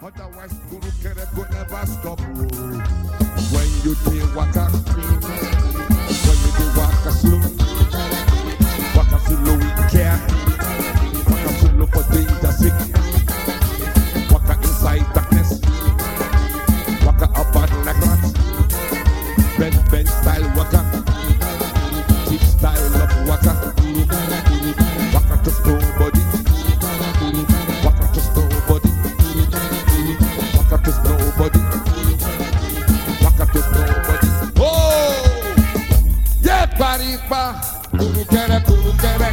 Otherwise, Guru Kere could never stop. When you do waka, when you do waka slow, waka slow we care, waka slow for danger sick, waka inside darkness, waka up and like rats, bend style waka, cheap style of waka, waka just nobody, waka just nobody. Waka to nobody. Waka to nobody. Oh! Yeah, paripa. Guru kere, guru kere.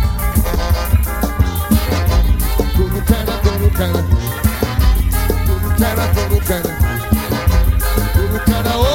Guru kere, guru kere. Guru kere, guru kere. Guru kere, oh!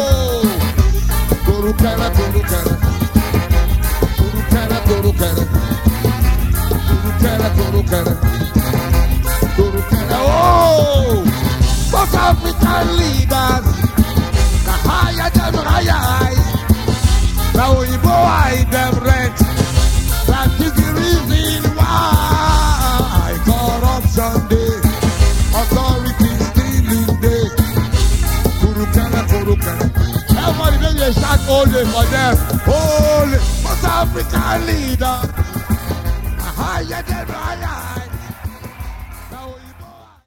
Guru kere, guru kere. Guru kere, guru kere. Guru kere, guru kere. Guru kere, oh! South African leaders, the higher them higher, now we buy them rent. That is the reason why corruption day, authority stealing day. Kurukana, Kurukana. Everybody then you shout holy for them. Holy, South African leaders, the higher them higher.